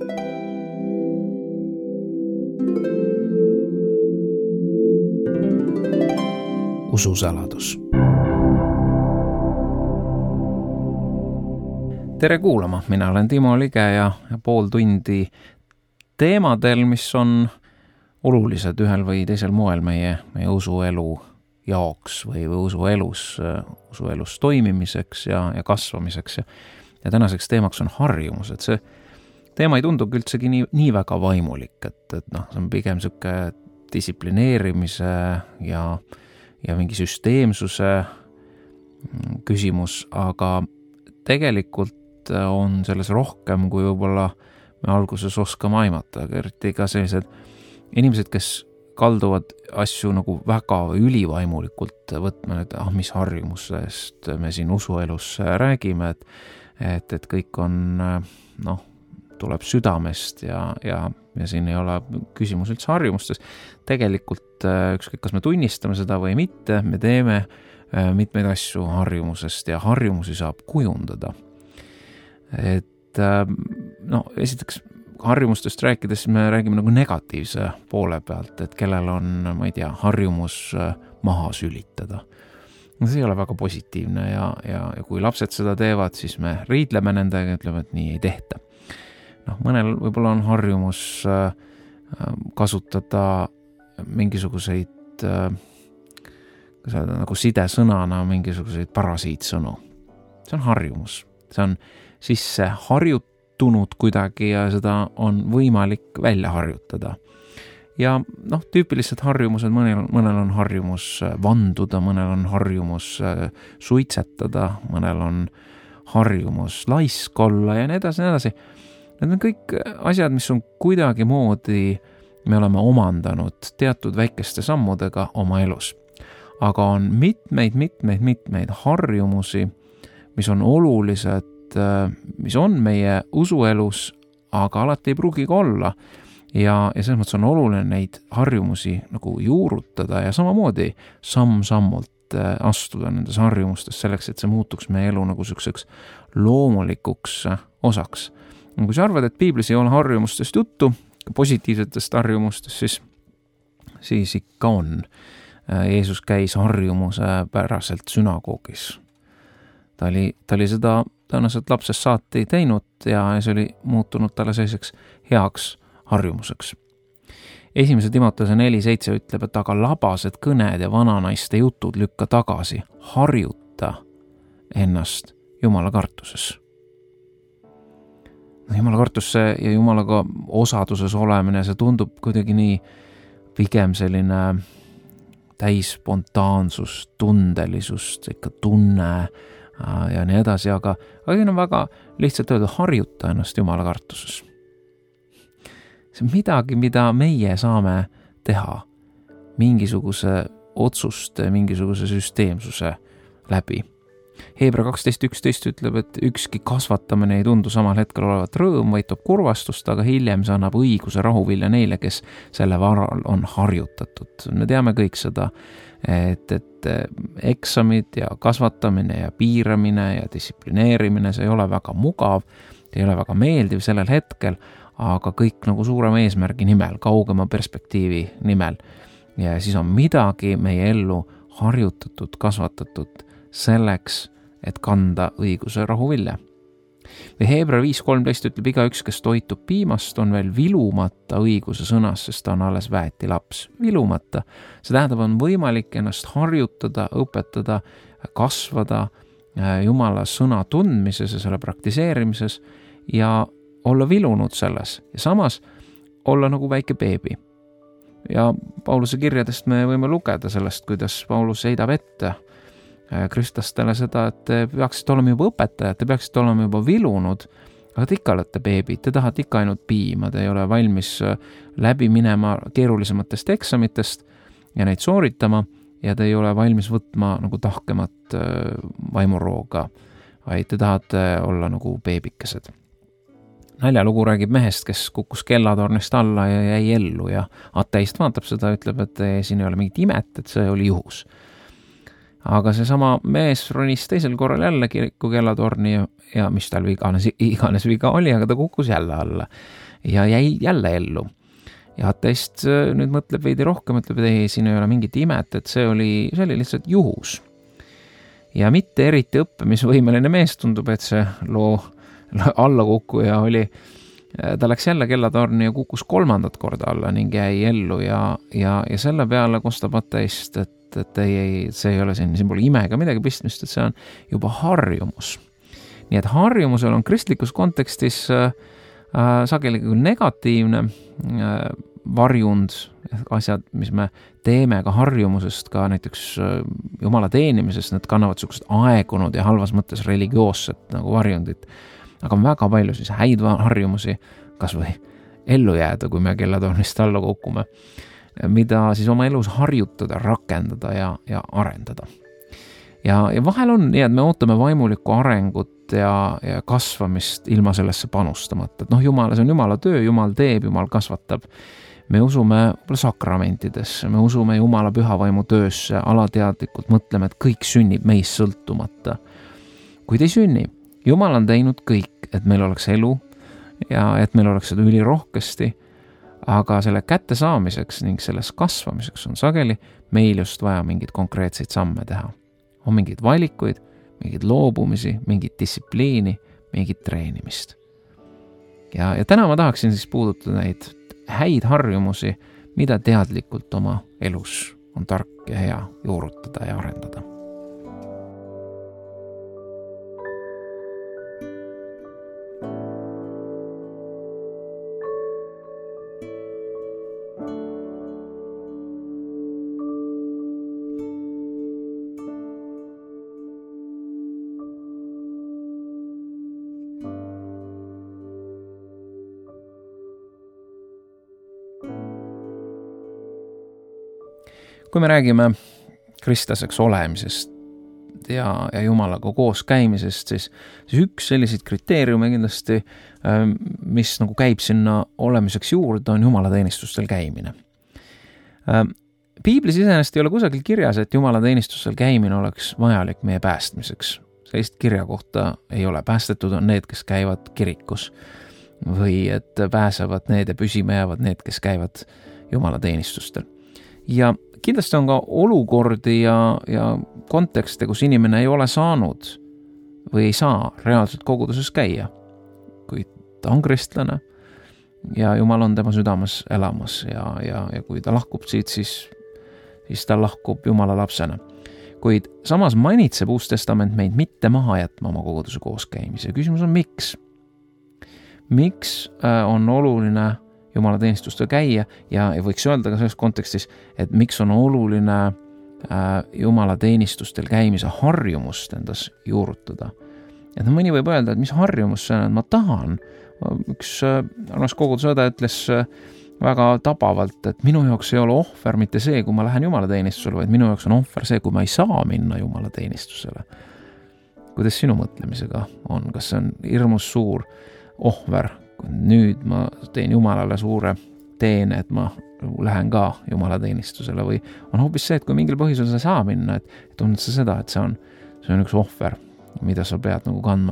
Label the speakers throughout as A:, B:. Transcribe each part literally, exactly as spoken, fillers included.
A: Ususaladus. Tere kuulama, mina olen Timo Lige ja pool tundi teemadel, mis on olulised ühel või teisel moel meie, meie usuelu jaoks või, või usuelus, usuelus toimimiseks ja, ja kasvamiseks. Ja, ja tänaseks teemaks on harjumus, et see teema ei tundu üldsegi nii, nii väga vaimulik, et, et noh, see on pigem selline distsiplineerimise ja, ja mingi süsteemsuse küsimus, aga tegelikult on selles rohkem, kui võib-olla me alguses oskame aimata, aga eriti ka sellised inimesed, kes kalduvad asju nagu väga ülivaimulikult võtma, et ah, mis harjumusest me siin usuelus räägime, et, et, et kõik on, noh, tuleb südamest ja, ja, ja siin ei ole küsimus üldse harjumustes. Tegelikult ükskõik, kas me tunnistame seda või mitte, me teeme mitmeid asju harjumusest ja harjumusi saab kujundada. Et no, esiteks harjumustest rääkides me räägime nagu negatiivse poole pealt, et kellel on, ma ei tea, harjumus maha sülitada. See ei ole väga positiivne ja, ja, ja kui lapsed seda teevad, siis me riidleme nendega ja ütleme, et nii ei tehta. noh, mõnel võib-olla on harjumus äh, kasutada mingisuguseid äh, öelda, nagu sidesõnana mingisuguseid parasiitsõnu. See on harjumus. See on sisse harjutunud kuidagi ja seda on võimalik välja harjutada. Ja noh, tüüpilised harjumused, mõnel, mõnel on harjumus vanduda, mõnel on harjumus suitsetada, mõnel on harjumus laisk olla ja nii edasi, nii edasi. Need on kõik asjad, mis on kuidagi moodi, me oleme omandanud teatud väikeste sammudega oma elus. Aga on mitmeid, mitmeid, mitmeid harjumusi, mis on olulised, mis on meie usuelus, aga alati ei pruugi ka olla. Ja, ja selles mõttes on oluline neid harjumusi nagu juurutada ja samamoodi samm-sammult astuda nendes harjumustes selleks, et see muutuks meie elu nagu selliseks loomulikuks osaks. Kui sa arvad, et piiblis ei ole harjumustest juttu, positiivsetest harjumustest, siis, siis ikka on. Jeesus käis harjumuse päraselt sünagoogis. Ta oli, ta oli seda tõenäoliselt lapsest saati teinud ja see oli muutunud talle selliseks heaks harjumuseks. Esimese Timoteuse neli seitse ütleb, et aga labased kõned ja vananaiste jutud lükka tagasi, harjuta ennast Jumala kartuses. Jumala kartusse ja Jumalaga osaduses olemine, see tundub kuidagi nii pigem selline täis spontaansust, tundelisust, ikka tunne ja nii edasi, aga, aga siin on väga lihtsalt öelda, harjuta ennast Jumala kartuses. See on midagi, mida meie saame teha mingisuguse otsuste, mingisuguse süsteemsuse läbi. Heebra kaksteist üksteist ütleb, et ükski kasvatamine ei tundu samal hetkel olevat rõõm, vaid toob kurvastust, aga hiljem see annab õiguse rahuvilja neile, kes selle varal on harjutatud. Me teame kõik seda, et, et eksamid ja kasvatamine ja piiramine ja distsiplineerimine, see ei ole väga mugav, see ei ole väga meeldiv sellel hetkel, aga kõik nagu suurema eesmärgi nimel, kaugema perspektiivi nimel. Ja siis on midagi meie ellu harjutatud, kasvatatud selleks, et kanda õiguse rahuvilja. Või Heebra viis kolmteist ütleb, igaüks, kes toitub piimast, on veel vilumata õiguse sõnas, sest ta on alles väeti laps. Vilumata. See tähendab, on võimalik ennast harjutada, õpetada, kasvada Jumala sõna tundmises ja selle praktiseerimises ja olla vilunud selles ja samas olla nagu väike beebi. Ja Pauluse kirjadest me võime lugeda sellest, kuidas Paulus heidab ette kristlastele seda, et te peaksite olema juba õpetajad, te peaksite olema juba vilunud, aga te ikka olete beebid, te tahate ikka ainult piima, te ei ole valmis läbi minema keerulisematest eksamitest ja neid sooritama ja te ei ole valmis võtma nagu tahkemat vaimurooga, vaid te tahate olla nagu beebikesed. Naljalugu räägib mehest, kes kukkus kellatornist alla ja jäi ellu ja ateist vaatab seda, ütleb, et siin ei ole mingit imet, et see oli juhus. Aga see sama mees ronis teisel korral jälle kiriku kellatorni ja, ja mis tal iganes, iganes viga oli, aga ta kukkus jälle alla. ja jäi jälle ellu. Ja ateist nüüd mõtleb veidi rohkem, ütleb, et ei, siin ei ole mingit imet, et see oli, see oli lihtsalt juhus. Ja mitte eriti õppimisvõimeline mees tundub, et see loo allakukkuja oli, ta läks jälle kellatorni ja kukkus kolmandat korda alla ning jäi ellu ja, ja, ja selle peale kostab ateist, et, et ei, ei, see ei ole siin, siin pole imega midagi pistmist, et see on juba harjumus. Nii et harjumusel on kristlikus kontekstis äh, sageli küll negatiivne äh, varjund, asjad, mis me teeme ka harjumusest, ka näiteks äh, Jumala teenimisest, need kannavad sellised aegunud ja halvas mõttes religioosset nagu varjundit. Aga on väga palju siis häid harjumusi, kas või ellu jääda, kui me kellatornist alla kukume, mida siis oma elus harjutada, rakendada ja, ja arendada. Ja, ja vahel on nii, et me ootame vaimulikku arengut ja, ja kasvamist ilma sellesse panustamata. Et noh, Jumal, see on Jumala töö, Jumal teeb, Jumal kasvatab. Me usume sakramentidesse, me usume Jumala pühavaimu töösse, alateadlikult mõtleme, et kõik sünnib meist sõltumata. Kuid ei sünni. Jumal on teinud kõik, et meil oleks elu ja et meil oleks seda ülirohkesti, aga selle kätte saamiseks ning selles kasvamiseks on sageli meil just vaja mingid konkreetseid samme teha. On mingid valikuid, mingid loobumisi, mingid distsipliini, mingid treenimist. Ja, ja täna ma tahaksin siis puudutada neid häid harjumusi, mida teadlikult oma elus on tark ja hea juurutada ja arendada. Kui me räägime kristlaseks olemisest ja, ja Jumalaga koos käimisest, siis, siis üks selliseid kriteeriume kindlasti, mis nagu käib sinna olemiseks juurde, on jumalateenistustel käimine. Piiblis iseenesest ei ole kusagil kirjas, et jumalateenistustel käimine oleks vajalik meie päästmiseks. Sellist kirja kohta ei ole. Päästetud on need, kes käivad kirikus või et pääsevad need ja püsima jäävad need, kes käivad jumalateenistustel. Ja kindlasti on ka olukordi ja, ja kontekste, kus inimene ei ole saanud või ei saa reaalselt koguduses käia, kuid ta on kristlane ja Jumal on tema südames elamas ja, ja, ja kui ta lahkub siit, siis, siis ta lahkub Jumala lapsena. Kuid samas manitseb Uus Testament meid mitte maha jätma oma koguduse kooskäimise. Küsimus on, miks? Miks on oluline Jumala teenistustel käia ja, ja võiks öelda ka selles kontekstis, et miks on oluline äh, Jumala teenistustel käimise harjumust endas juurutada. Et mõni võib öelda, et mis harjumus see on, et ma tahan. Üks äh, armas kogudusõde ütles äh, väga tabavalt, et minu jaoks ei ole ohver mitte see, kui ma lähen Jumala teenistusele, vaid minu jaoks on ohver see, kui ma ei saa minna Jumala teenistusele. Kuidas sinu mõtlemisega on? Kas see on hirmus suur ohver? Nüüd ma teen Jumalale suure teene, et ma lähen ka Jumala teenistusele või on hoopis see, et kui mingil põhjusel sa saa minna, et, et tunned sa seda, et see on, see on üks ohver, mida sa pead nagu kandma.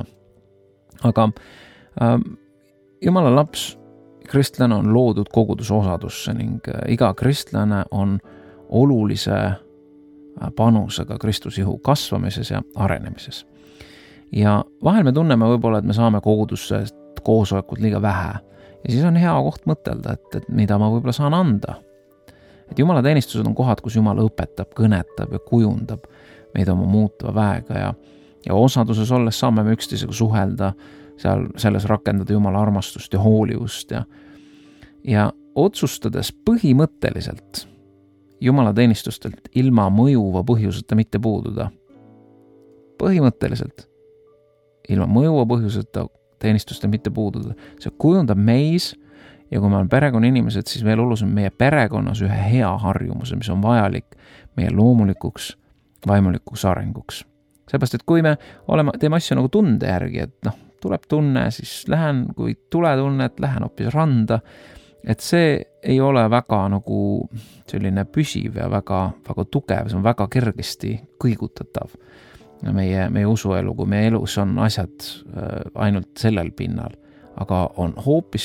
A: Aga äh, Jumala laps, kristlane on loodud koguduse osadusse ning äh, iga kristlane on olulise panusega Kristusjuhu kasvamises ja arenemises. Ja vahel me tunneme võib-olla, et me saame kogudusse koosolekud liiga vähe. Ja siis on hea koht mõtelda, et, et mida ma võib-olla saan anda. Et Jumala teenistused on kohad, kus Jumal õpetab, kõnetab ja kujundab meid oma muutuva väega ja, ja osaduses olles saame me üksteisega suhelda, seal, selles rakendada Jumala armastust ja hoolivust ja, ja otsustades põhimõtteliselt Jumala teenistustelt ilma mõjuva põhjuseta mitte puududa. Põhimõtteliselt ilma mõjuva põhjuseta teenistustel mitte puududa. See kujundab meis ja kui me oleme perekonna inimesed, siis veel olulisem meie perekonnas ühe hea harjumuse, mis on vajalik meie loomulikuks, vaimulikuks arenguks. Seepärast, et kui me oleme, teeme asju nagu tunde järgi, et noh, tuleb tunne, siis lähen, kui tule tunne, et lähen hoopis randa, et see ei ole väga nagu selline püsiv ja väga, väga tugev, see on väga kergesti kõigutatav. Meie, meie usuelu, kui meie elus on asjad äh, ainult sellel pinnal, aga on hoopis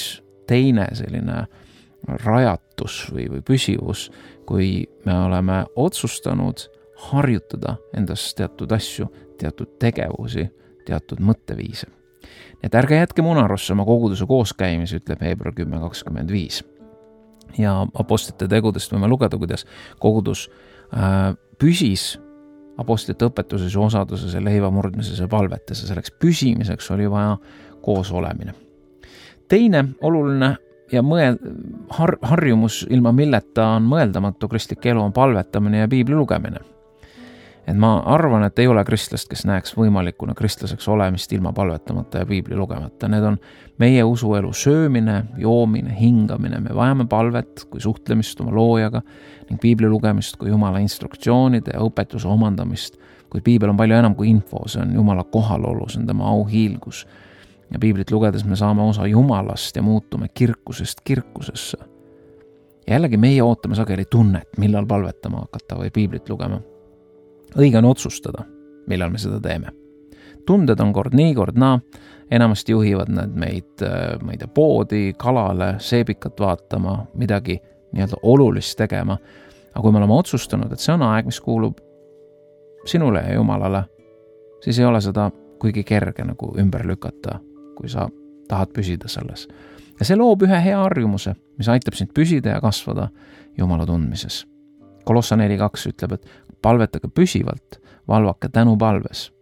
A: teine selline rajatus või, või püsivus, kui me oleme otsustanud harjutada endas teatud asju, teatud tegevusi, teatud mõtteviise. Et ärge jätke munarusse oma koguduse kooskäimisi, ütleb Hebra kümme kakskümmend viis. Ja apostlite tegudest võime lugeda, kuidas kogudus äh, püsis apostlite õpetuses ja osaduses ja leiva murdmises ja palvetes ja selleks püsimiseks oli vaja koos olemine. Teine oluline ja mõel, har, harjumus, ilma milleta on mõeldamatu kristlik elu, on palvetamine ja piibli lugemine. Et ma arvan, et ei ole kristlast, kes näeks võimalikuna kristlaseks olemist ilma palvetamata ja piibli lugemata. Need on meie usuelu söömine, joomine, hingamine. Me vajame palvet kui suhtlemist oma loojaga ning piibli lugemist kui Jumala instruktsioonide ja õpetuse omandamist. Kuid piibel on palju enam kui info, see on Jumala kohalolu, see on tema auhiilgus. Ja piiblit lugedes me saame osa Jumalast ja muutume kirkusest kirkusesse. Ja jällegi meie ootame sageli tunnet, millal palvetama hakata või piiblit lugema. Õige on otsustada, millal me seda teeme. Tunded on kord nii, kord naa. Enamasti juhivad need meid, ma ei tea, poodi, kalale, seebikat vaatama, midagi nii-öelda olulist tegema. Aga kui me oleme otsustanud, et see on aeg, mis kuulub sinule ja Jumalale, siis ei ole seda kuigi kerge nagu ümber lükata, kui sa tahad püsida selles. Ja see loob ühe hea harjumuse, mis aitab sind püsida ja kasvada Jumala tundmises. Kolossa neli kaks ütleb, et palvetage püsivalt, valvake tänu palves.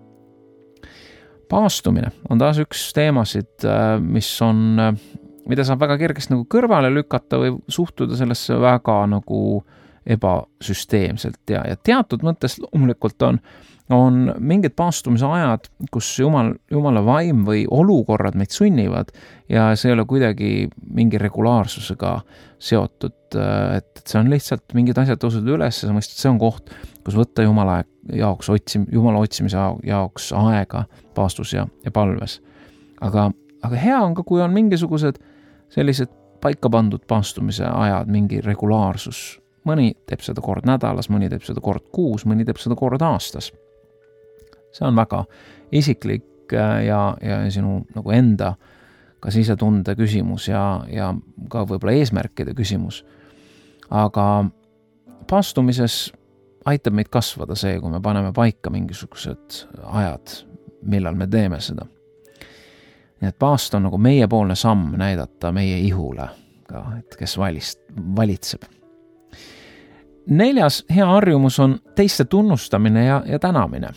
A: Paastumine on taas üks teemasid, mis on, mida saab väga kergesti nagu kõrvale lükata või suhtuda sellesse väga nagu ebasüsteemselt ja, ja teatud mõttes loomulikult on, on mingid paastumise ajad, kus Jumal, Jumala vaim või olukorrad meid sunnivad ja see ei ole kuidagi mingi regulaarsusega seotud, et see on lihtsalt mingid asjad tõusevad üles ja sa mõistad, see on koht, kus võtta Jumala jaoks otsim, Jumala otsimise jaoks aega paastus ja, ja palves. Aga, aga hea on ka, kui on mingisugused sellised paika pandud paastumise ajad, mingi regulaarsus. Mõni teeb seda kord nädalas, mõni teeb seda kord kuus, mõni teeb seda kord aastas. See on väga isiklik ja, ja sinu nagu enda ka sisetunde küsimus ja, ja ka võib-olla eesmärkide küsimus. Aga paastumises aitab meid kasvada see, kui me paneme paika mingisugused ajad, millal me teeme seda. Nii et paast on nagu meiepoolne samm näidata meie ihule, ka, et kes valist, valitseb. Neljas hea harjumus on teiste tunnustamine ja, ja tänamine.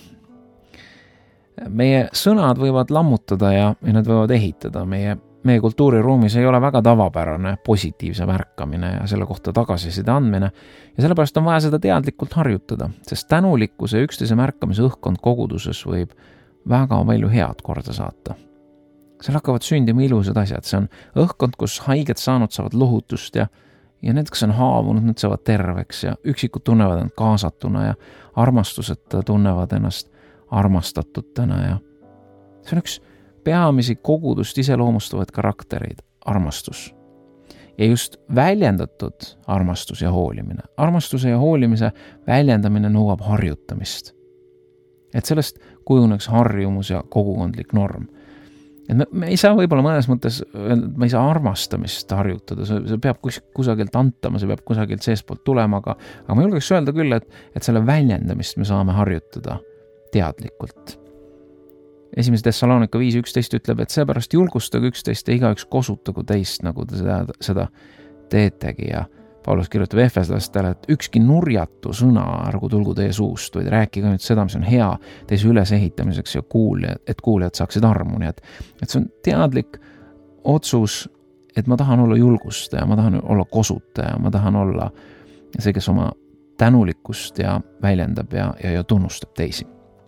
A: Meie sõnad võivad lammutada ja, ja need võivad ehitada. Meie, meie kultuuriruumis ei ole väga tavapärane positiivse märkamine ja selle kohta tagasiside andmine ja sellepärast on vaja seda teadlikult harjutada, sest tänulikkuse ja üksteise märkamise õhkkond koguduses võib väga palju head korda saata. Seal hakkavad sündima ilusad asjad, see on õhkkond, kus haiged saanud saavad lohutust ja ja need, kes on haavunud, need saavad terveks ja üksikud tunnevad end kaasatuna ja armastuseta tunnevad ennast armastatutena ja see on üks peamisi kogudust iseloomustavaid karaktereid, armastus. Ja just väljendatud armastus ja hoolimine. Armastuse ja hoolimise väljendamine nõuab harjutamist. Et sellest kujuneks harjumus ja kogukondlik norm. Et me, me ei saa võib-olla mõnes mõttes, me ei saa armastamist harjutada, see, see peab kus, kusagilt antama, see peab kusagilt seespoolt tulema, aga, aga ma julgeks öelda küll, et, et selle väljendamist me saame harjutada teadlikult. Esimese Thessalonika viis üksteist ütleb, et seepärast julgustage üksteist ja igaüks kosutagu teist, nagu te seda, seda teetegi ja Paulus kirjutab Efeslastele, et ükski nurjatu sõna ärgu tulgu teie suust, vaid rääkige nüüd seda, mis on hea teise ülesehitamiseks ja kuuljad, et kuuljad saaksid armu. Nii et, et see on teadlik otsus, et ma tahan olla julgustaja, ma tahan olla kosutaja, ma tahan olla see, kes oma tänulikkust ja väljendab ja, ja, ja tunnustab teisi.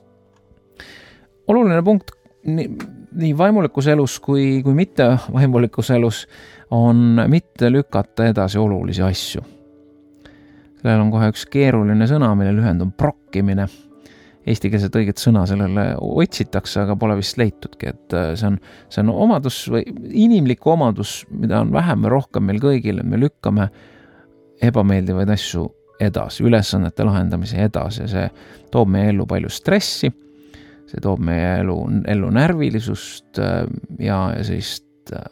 A: Oluline punkt nii, nii vaimulikus elus kui, kui mitte vaimulikus elus on mitte lükata edasi olulisi asju. Sellel on kohe üks keeruline sõna, mille lühend on prokkimine. Eestikeelset õiget sõna sellele otsitakse, aga pole vist leitudki, et see on, see on omadus või inimlik omadus, mida on vähem või rohkem meil kõigil, me lükkame ebameeldivaid asju edasi, ülesannete lahendamise edasi ja see toob meie ellu palju stressi, see toob meie elu, ellu närvilisust ja, ja sellist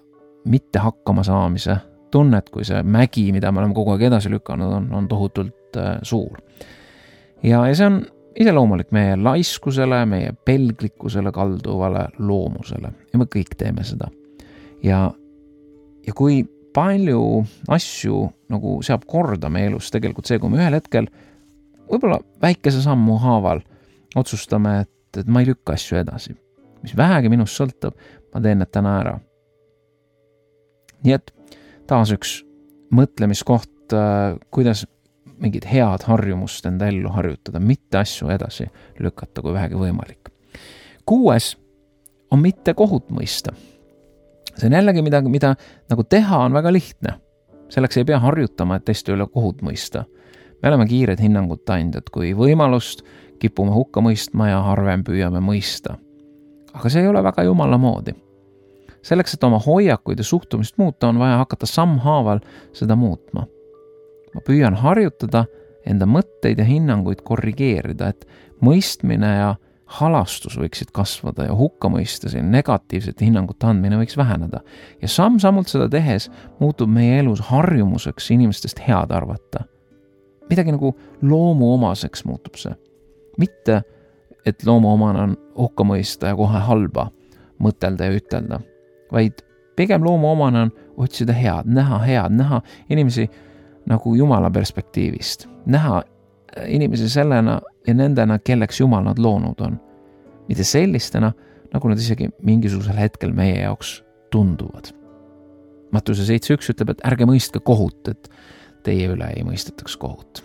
A: mitte hakkama saamise tunnet, kui see mägi, mida me oleme kogu aeg edasi lükanud, on, on tohutult äh, suur. Ja, ja see on iseloomulik meie laiskusele, meie pelglikkusele kalduvale loomusele ja me kõik teeme seda. Ja, ja kui palju asju nagu seab korda meie elus tegelikult see, kui me ühel hetkel võib-olla väikese sammu haaval otsustame, et, et ma ei lükka asju edasi. Mis vähegi minust sõltub, ma teen need täna ära. Nii et taas üks mõtlemiskoht, kuidas mingid head harjumust enda ellu harjutada, mitte asju edasi lükata, kui vähegi võimalik. Kuues on mitte kohut mõista. See on jällegi midagi, mida nagu teha on väga lihtne. Selleks ei pea harjutama, et teiste üle kohut mõista. Me oleme kiired hinnangud andjad, kui võimalust kipume hukka mõistma ja harvem püüame mõista. Aga see ei ole väga jumala moodi. Selleks, et oma hoiakuid ja suhtumist muuta, on vaja hakata sammhaaval seda muutma. Ma püüan harjutada enda mõtteid ja hinnanguid korrigeerida, et mõistmine ja halastus võiksid kasvada ja hukka mõista, see negatiivsete hinnangute andmine võiks väheneda. Ja samm-sammult seda tehes muutub meie elus harjumuseks inimestest head arvata. Midagi nagu loomuomaseks muutub see. Mitte, et loomuomane on hukka mõista ja kohe halba mõtelda ja ütelda, vaid pigem loomuomane on otsida head, näha head, näha inimesi nagu Jumala perspektiivist, näha inimesi sellena ja nendena, kelleks Jumal nad loonud on. Mitte sellistena, nagu nad isegi mingisugusel hetkel meie jaoks tunduvad. Mattuse seitse üks ütleb, et ärge mõistke kohut, et teie üle ei mõistetaks kohut.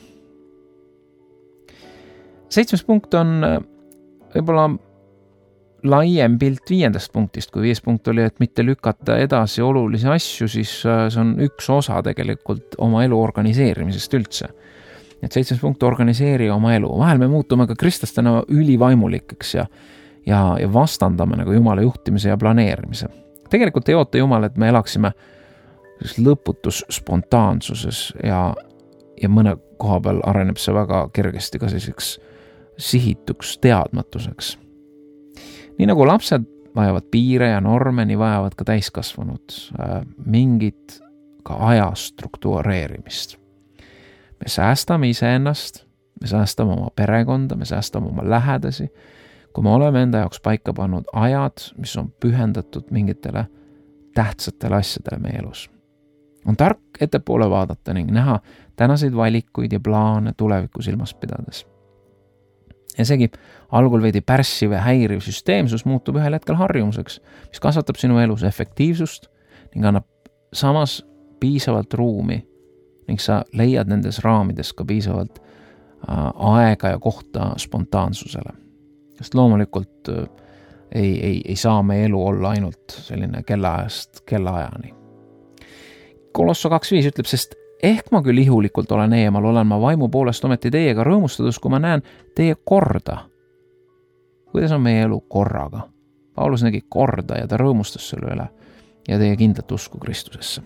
A: Seitsmes punkt on võib-olla laiem pilt viiendast punktist, kui viies punkt oli, et mitte lükata edasi olulisi asju, siis see on üks osa tegelikult oma elu organiseerimisest üldse. Et seitsmes punkt, organiseeri oma elu. Vahel me muutume ka kristlastena ülivaimulikeks ja, ja, ja vastandame nagu Jumala juhtimise ja planeerimise. Tegelikult ei oota Jumal, et me elaksime lõputus spontaansuses ja, ja mõne koha peal areneb see väga kergesti ka selliseks sihituks teadmatuseks. Nii nagu lapsed vajavad piire ja norme, nii vajavad ka täiskasvanud äh, mingit ka aja struktureerimist. Me säästame iseennast, me säästame oma perekonda, me säästame oma lähedasi, kui me oleme enda jaoks paika pannud ajad, mis on pühendatud mingitele tähtsatele asjadele meie elus. On tark ettepoole vaadata ning näha tänaseid valikuid ja plaane tuleviku silmas pidades. Ja seegi algul veidi pärssiv ja häiriv süsteemsus muutub ühel hetkel harjumuseks, mis kasvatab sinu elus efektiivsust ning annab samas piisavalt ruumi ning sa leiad nendes raamides ka piisavalt äh, aega ja kohta spontaansusele. Sest loomulikult äh, ei, ei, ei saa meie elu olla ainult selline kellaajast kellaajani. Kolosso kaks viis ütleb, sest ehk ma küll ihulikult olen eemal, olen ma vaimu poolest ometi teiega rõõmustadus, kui ma näen teie korda. Kuidas on meie elu korraga? Paulus nägi korda ja ta rõõmustas selle üle ja teie kindlat usku Kristusesse.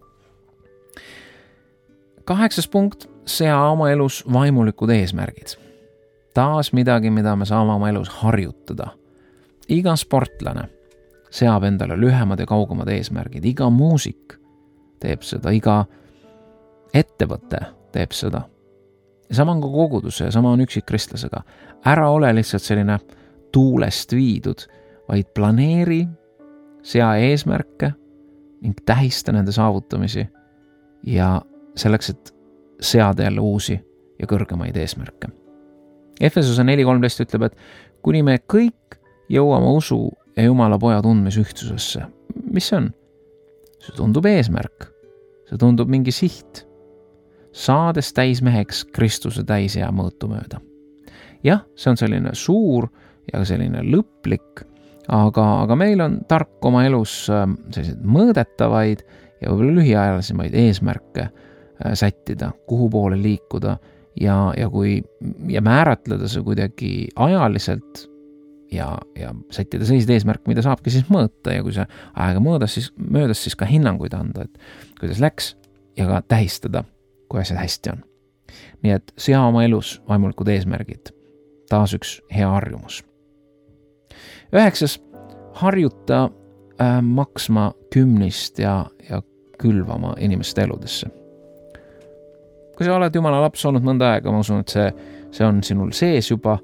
A: Kaheksas punkt, sea oma elus vaimulikud eesmärgid. Taas midagi, mida me saame oma elus harjutada. Iga sportlane seab endale lühemad ja kaugemad eesmärgid. Iga muusik teeb seda, iga ettevõte teeb seda. Ja sama on ka koguduse ja sama on üksikkristlasega. Ära ole lihtsalt selline tuulest viidud, vaid planeeri, sea eesmärke ning tähista nende saavutamisi ja selleks, et seada jälle uusi ja kõrgemaid eesmärke. Efesuse neli kolmteist ütleb, et kuni me kõik jõuame usu ja Jumala poja tundmisühtsusesse. Mis see on? See tundub eesmärk. See tundub mingi siht. Saades täismeheks Kristuse täisea mõõtu mööda. Jah, see on selline suur ja selline lõplik, aga, aga meil on tark oma elus selliseid mõõdetavaid ja võib-olla lühiajalisemaid eesmärke sättida, kuhu poole liikuda ja, ja, kui, ja määratleda see kuidagi ajaliselt ja, ja sättida sellised eesmärk, mida saabki siis mõõta ja kui see aega mõõdas, siis möödas siis ka hinnanguid anda, et kuidas läks ja ka tähistada, kui asjad hästi on. Nii et sea oma elus vaimulikud eesmärgid. Taas üks hea harjumus. Üheksas, harjuta äh, maksma kümnist ja, ja külvama inimeste eludesse. Kui sa oled Jumala laps olnud mõnda aega, ma usun, et see, see on sinul sees juba.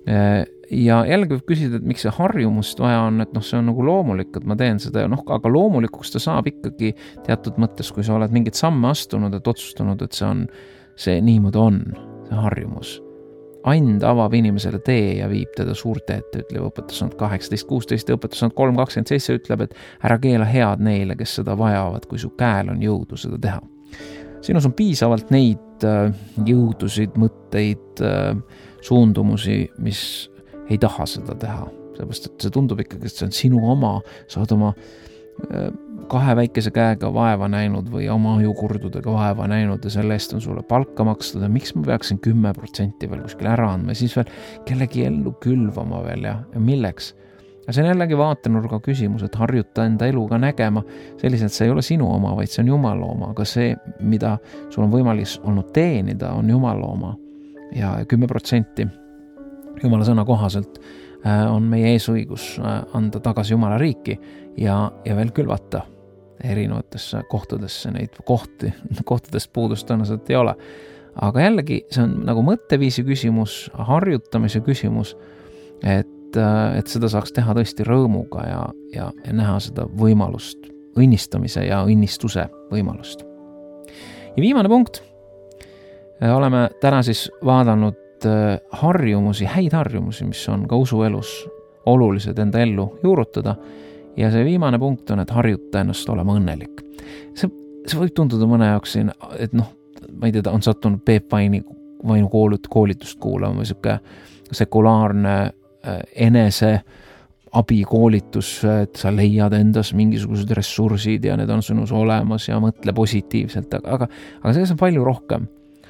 A: Ja jällegi võib küsida, et miks see harjumust vaja on, et noh, see on nagu loomulik, et ma teen seda, noh, aga loomulikuks ta saab ikkagi teatud mõttes, kui sa oled mingit samme astunud, et otsustanud, et see on, see niimoodi on, see harjumus. And avab inimesele tee ja viib teda suurte ette, ütleb õpetusand kaheksateist kuusteist ja õpetusand kolm kakskümmend seitse ütleb, et ära keela head neile, kes seda vajavad, kui su käel on jõudu seda teha. Sinus on piisavalt neid jõudusid, mõtteid, suundumusi, mis ei taha seda teha. Sellepärast, et see tundub ikkagi, et see on sinu oma, sa oled oma kahe väikese käega vaeva näinud või oma ajukurdudega vaeva näinud ja selle eest on sulle palka makstud ja miks ma peaksin kümme protsenti veel kuskil ära andma ja siis veel kellegi ellu külvama veel ja, ja milleks? Ja see on jällegi vaatenurga küsimus, et harjuta enda eluga nägema selliselt, see ei ole sinu oma, vaid see on Jumala oma, aga see, mida sul on võimalik olnud teenida, on Jumala oma ja kümme protsenti Jumala sõna kohaselt on meie eesõigus anda tagasi Jumala riiki ja, ja veel külvata erinevatesse kohtadesse, neid kohti, kohtadest puudust tõenäoliselt ei ole. Aga jällegi, see on nagu mõtteviisi küsimus, harjutamise küsimus, et et seda saaks teha tõesti rõõmuga ja, ja, ja näha seda võimalust, õnnistamise ja õnnistuse võimalust. Ja viimane punkt. Oleme täna siis vaadanud harjumusi, häid harjumusi, mis on ka usuelus olulised enda ellu juurutada. Ja see viimane punkt on, et harjuta ennast olema õnnelik. See, see võib tunduda mõne jaoks siin, et noh, ma ei tea, on sattunud Peep Vaini, Vainu koolitust kuulama või siuke sekulaarne enese abikoolitus, et sa leiad endas mingisugused ressursid ja need on sinus olemas ja mõtle positiivselt, aga, aga, aga selles on palju rohkem.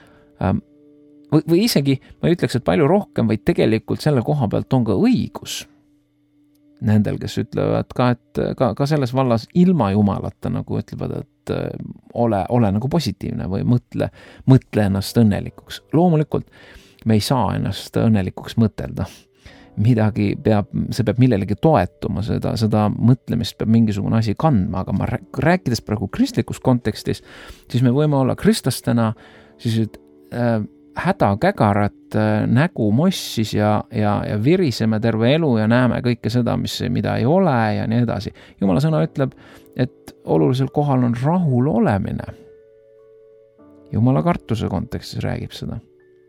A: Või, või isegi, ma ei ütleks, et palju rohkem, vaid tegelikult selle koha pealt on ka õigus nendel, kes ütlevad ka, et ka, ka selles vallas ilma Jumalata nagu ütlevad, et ole, ole nagu positiivne või mõtle, mõtle ennast õnnelikuks. Loomulikult me ei saa ennast õnnelikuks mõtelda. Midagi peab, see peab millelegi toetuma, seda, seda mõtlemist peab mingisugune asi kandma, aga ma rääkides praegu kristlikus kontekstis, siis me võime olla kristlastena siis äh, hädakägarat äh, nägu mossis ja, ja, ja viriseme terve elu ja näeme kõike seda, mis, mida ei ole ja nii edasi. Jumala sõna ütleb, et olulisel kohal on rahul olemine. Jumala kartuse kontekstis räägib seda.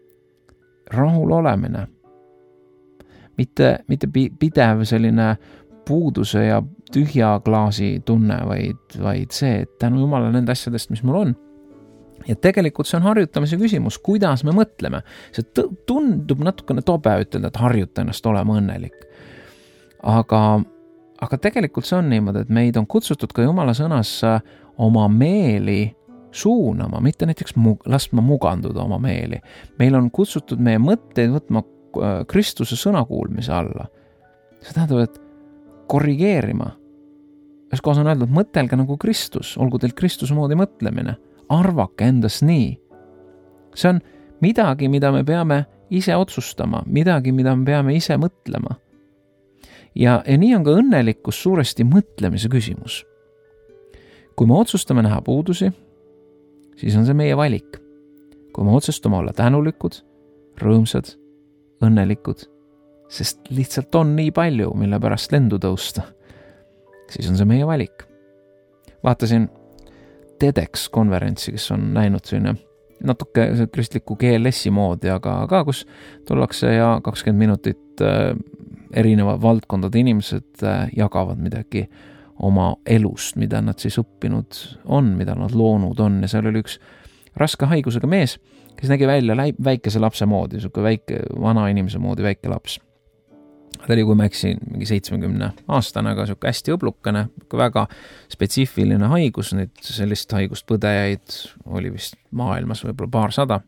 A: Rahul olemine. Mitte, mitte pidev selline puuduse ja tühja klaasi tunne, vaid, vaid see, et tänu Jumala nende asjadest, mis mul on. Ja tegelikult see on harjutamise küsimus, kuidas me mõtleme. See tundub natukene tobe ütelda, et harjuta ennast olema õnnelik. Aga, aga tegelikult see on niimoodi, et meid on kutsutud ka Jumala sõnas oma meeli suunama, mitte näiteks mu- laskma muganduda oma meeli. Meil on kutsutud meie mõtteid võtma Kristuse sõna kuulmise alla. See tähendab, et korrigeerima. Ühes kohas on öeldud, mõtelge nagu Kristus, olgu teil Kristuse moodi mõtlemine. Arvake endas nii. See on midagi, mida me peame ise otsustama, midagi, mida me peame ise mõtlema. Ja, ja nii on ka õnnelikkus suuresti mõtlemise küsimus. Kui me otsustame näha puudusi, siis on see meie valik. Kui me otsustame olla tänulikud, rõõmsad, õnnelikud, sest lihtsalt on nii palju, mille pärast lendu tõusta, siis on see meie valik. Vaatasin TEDx konverentsi, kes on näinud selline natuke kristliku G L S-i moodi, aga ka kus tullakse ja kakskümmend minutit erineva valdkondade inimesed jagavad midagi oma elust, mida nad siis õppinud on, mida nad loonud on ja seal oli üks raske haigusega mees, kes nägi välja väikese lapse moodi, suke väike, vana inimese moodi väike laps. Ta oli, kui ma eksin, mingi seitsmekümne aastane, aga suke hästi õblukene, väga spetsiifiline haigus, neid sellist haigust põdejaid oli vist maailmas võib-olla paar sada.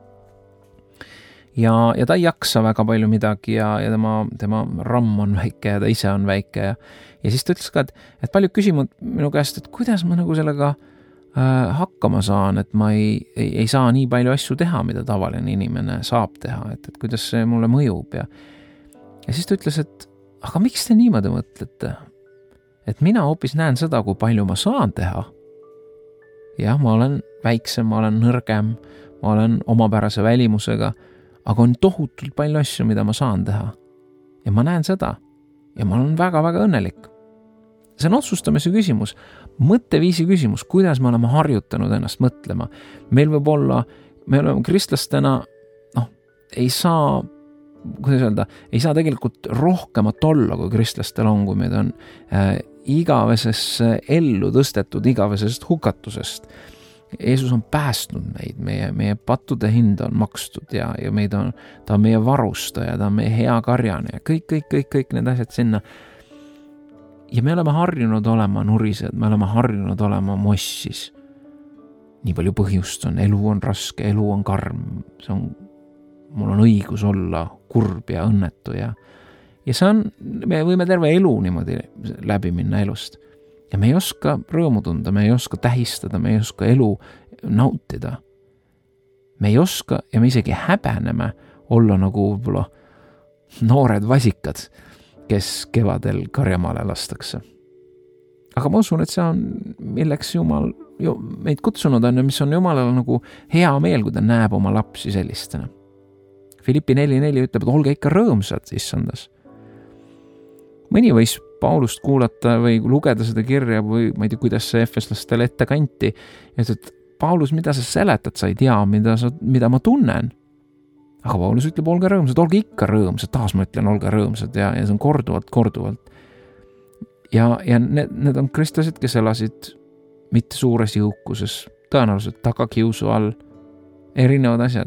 A: Ja, ja ta ei jaksa väga palju midagi ja, ja tema, tema ramm on väike ja ta ise on väike ja, ja siis ta ütles ka, et, et palju küsinud minu käest, et kuidas ma nagu sellega hakkama saan, et ma ei, ei, ei saa nii palju asju teha, mida tavaline inimene saab teha, et, et kuidas see mulle mõjub ja, ja siis ta ütles, et aga miks te niimoodi mõtlete? et mina hoopis näen seda, kui palju ma saan teha. Jah, ma olen väiksem, ma olen nõrgem, ma olen omapärase välimusega, aga on tohutult palju asju, mida ma saan teha. Ja ma näen seda ja ma olen väga-väga õnnelik. See on otsustamise küsimus, mõtteviisi küsimus, kuidas me oleme harjutanud ennast mõtlema. Meil võib olla, me oleme kristlastena, noh, ei saa, kuidas öelda, ei saa tegelikult rohkemat olla, kui kristlastel on, kui meid on äh, igavesesse ellu tõstetud igavesest hukatusest. Jeesus on päästnud meid, meie, meie pattude hind on makstud ja, ja meid on, ta on meie varustaja, ta on meie hea karjane ja kõik, kõik, kõik, kõik need asjad sinna. Ja me oleme harjunud olema nurised, me oleme harjunud olema mossis. Nii palju põhjust on, elu on raske, elu on karm, see on, mul on õigus olla kurb ja õnnetu ja, ja see on, me võime terve elu niimoodi läbi minna elust. Ja me ei oska rõõmu tunda, me ei oska tähistada, me ei oska elu nautida. Me ei oska ja me isegi häbeneme olla nagu võib-olla noored vasikad, kes kevadel karjamaale lastakse. Aga ma usun, et see on, milleks Jumal ju meid kutsunud on ja mis on Jumalale nagu hea meel, kui ta näeb oma lapsi sellistena. Filippi neli neli ütleb, et olge ikka rõõmsad issandas. Mõni võis Paulust kuulata või lugeda seda kirja või ma ei tea, kuidas see efeslastele ette kanti. Ja et Paulus, mida sa seletad, sa ei tea, mida, sa, mida ma tunnen. Aga Paulus ütleb, olge rõõmsad, olge ikka rõõmsad, taas ma ütlen, olge rõõmsad ja, ja see on korduvalt, korduvalt. Ja, ja need, need on kristlased, kes elasid mitte suures jõukuses, tõenäoliselt tagakiusu all, erinevad asjad.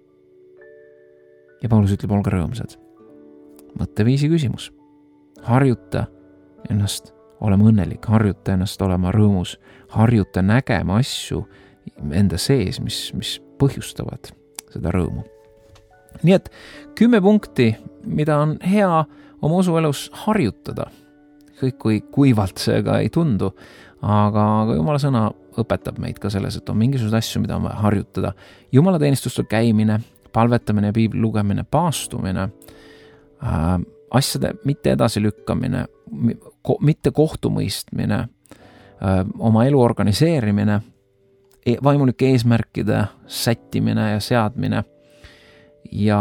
A: Ja Paulus ütleb, olge rõõmsad. Mõtteviisi küsimus. Harjuta ennast olema õnnelik, harjuta ennast olema rõõmus, harjuta nägema asju enda sees, mis, mis põhjustavad seda rõõmu. Nii et kümme punkti, mida on hea oma usuelus harjutada, kõik kui kuivalt see ka ei tundu, aga, aga Jumala sõna õpetab meid ka selles, et on mingisugused asju, mida on vaja harjutada. Jumala teenistustel käimine, palvetamine, piibli lugemine, paastumine, äh, asjade mitte edasi lükkamine, mitte kohtumõistmine, oma elu organiseerimine, vaimulike eesmärkide sättimine ja seadmine ja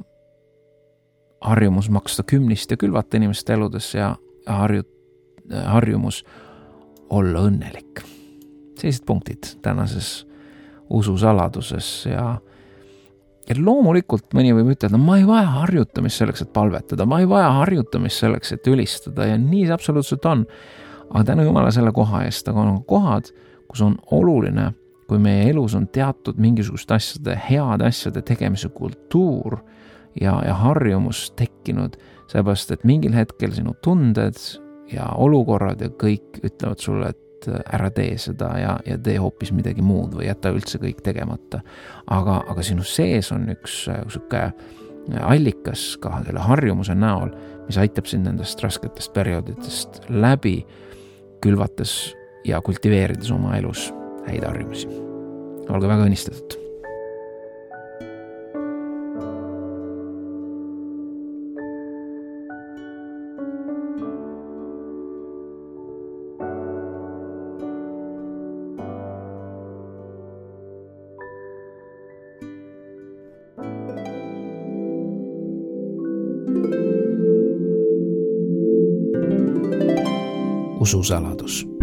A: harjumus maksta kümnist ja külvata inimeste eludes ja harju, harjumus olla õnnelik. Sellised punktid tänases ususaladuses ja Ja loomulikult mõni võib ütelda, ma ei vaja harjutamist selleks, et palvetada, ma ei vaja harjutamist selleks, et ülistada ja nii see absoluutselt on. Aga tänu Jumala selle koha eest, aga on kohad, kus on oluline, kui meie elus on teatud mingisugust asjade, heade asjade tegemise kultuur ja, ja harjumus tekkinud, seepärast, et mingil hetkel sinu tunded ja olukorrad ja kõik ütlevad sulle, et ära tee seda ja, ja tee hoopis midagi muud või jäta üldse kõik tegemata. Aga, aga sinu sees on üks suke allikas ka selle harjumuse näol, mis aitab sind nendest rasketest periooditest läbi külvates ja kultiveerides oma elus häid harjumusi. Olge väga õnnistatud. Ususaladus.